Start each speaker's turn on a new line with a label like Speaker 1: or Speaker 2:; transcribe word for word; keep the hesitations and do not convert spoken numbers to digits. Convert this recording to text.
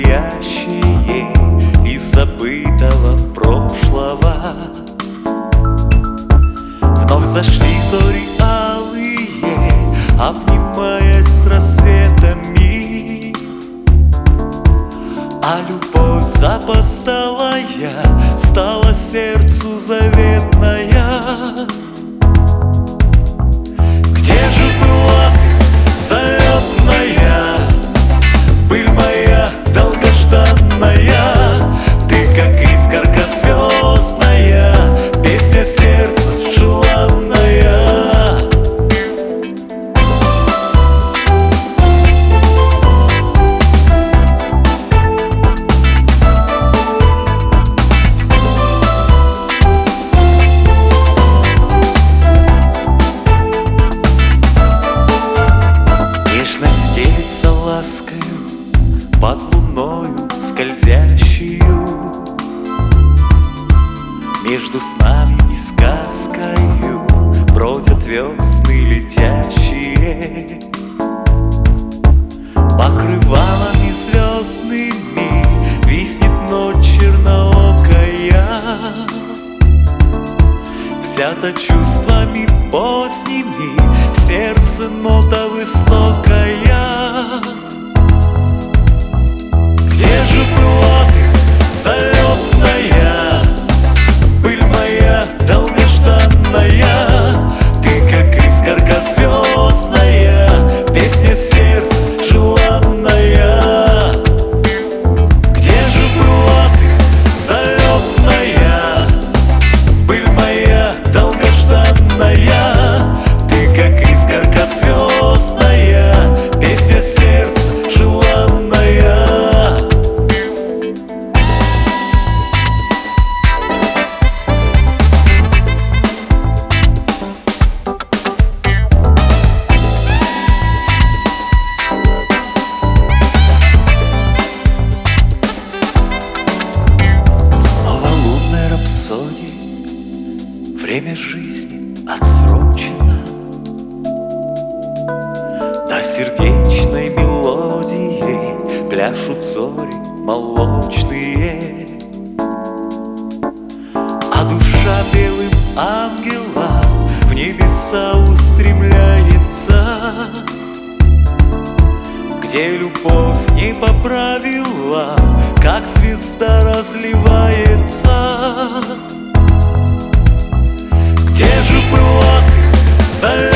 Speaker 1: настоящее из забытого прошлого. Вновь зашли зори алые, обнимаясь с рассветами, а любовь запоздалая стала сердцу заветная. Где же была ты, залетная, быль моя долгожданная? Ты как искорка звездная, песня сердца желанная. Ласкою под луною скользящую, между снами и сказкою бродят весны летящие. Покрывалами звездными виснет ночь черноокая, взята чувствами поздними, в сердце нота высокая. Где же была ты, залетная, быль моя долгожданная? Ты как искорка звездная, песня сердца желанная. Где же была ты, залетная, быль моя долгожданная? Ты как искорка звездная, песня сердца желанная. Время жизни отсрочено, да сердечной мелодией пляшут зори молочные, а душа белым ангелом в небеса устремляется, где любовь не по правилам, как звезда разливается. Где же была ты,